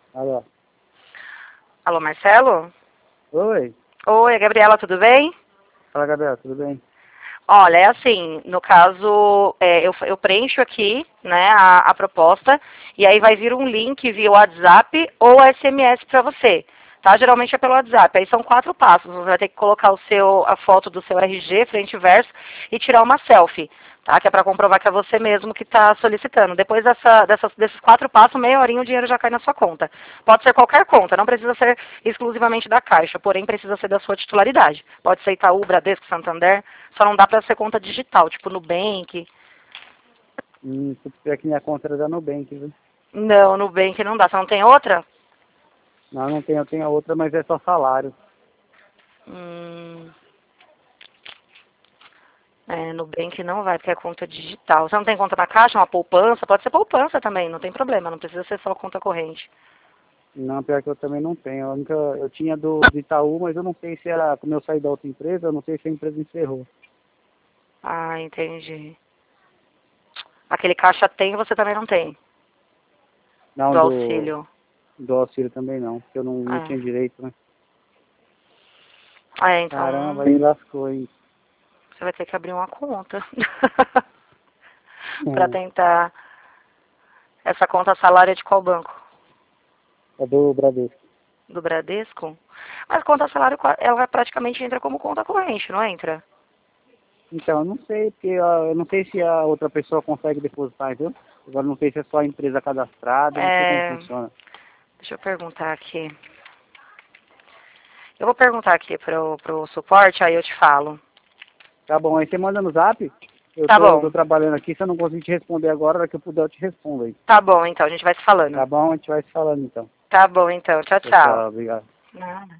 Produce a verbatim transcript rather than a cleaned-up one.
Alô. Alô, Marcelo? Oi. Oi, Gabriela, tudo bem? Fala, Gabriela, tudo bem? Olha, é assim, no caso, é, eu, eu preencho aqui, né, a, a proposta, e aí vai vir um link via WhatsApp ou S M S para você, tá? Geralmente é pelo WhatsApp. Aí são quatro passos. Você vai ter que colocar o seu, a foto do seu R G, frente e verso, e tirar uma selfie, tá? Que é para comprovar que é você mesmo que está solicitando. Depois dessa, dessas, desses quatro passos, meia horinha o dinheiro já cai na sua conta. Pode ser qualquer conta, não precisa ser exclusivamente da Caixa, porém precisa ser da sua titularidade. Pode ser Itaú, Bradesco, Santander, só não dá para ser conta digital, tipo Nubank. Hum, se aqui minha conta era da Nubank, viu? Não, Nubank não dá. Você não tem outra? Não, não tenho, eu tenho a outra, mas é só salário. Hum, é, Nubank não vai, porque é conta digital. Você não tem conta na Caixa, uma poupança? Pode ser poupança também, não tem problema, não precisa ser só conta corrente. Não, pior que eu também não tenho. A única, eu tinha do, do Itaú, mas eu não sei se era, como eu saí da outra empresa, eu não sei se a empresa encerrou. Ah, entendi. Aquele Caixa tem, você também não tem, Não, do do, auxílio. do auxílio também não, porque eu não, não É, tinha direito, né? é Caramba, então aí lascou, hein? você vai ter que abrir uma conta para É, tentar. Essa conta salário é de qual banco? é do Bradesco. Do Bradesco? Mas conta salário, ela praticamente entra como conta corrente, não entra? Então, eu não sei, porque ó, eu não sei se a outra pessoa consegue depositar, entendeu? Agora eu não sei se é só a empresa cadastrada, eu não sei como É, funciona. deixa eu perguntar aqui. Eu vou perguntar aqui pro, pro suporte, aí eu te falo. Tá bom, aí você manda no zap, eu Tá tô, eu tô bom. trabalhando aqui, se eu não conseguir te responder agora, hora que eu puder eu te respondo aí. Tá bom, então, a gente vai se falando. Tá bom? A gente vai se falando então. Tá bom, então. Tchau, Tchau, tchau. tchau, obrigado. Nada.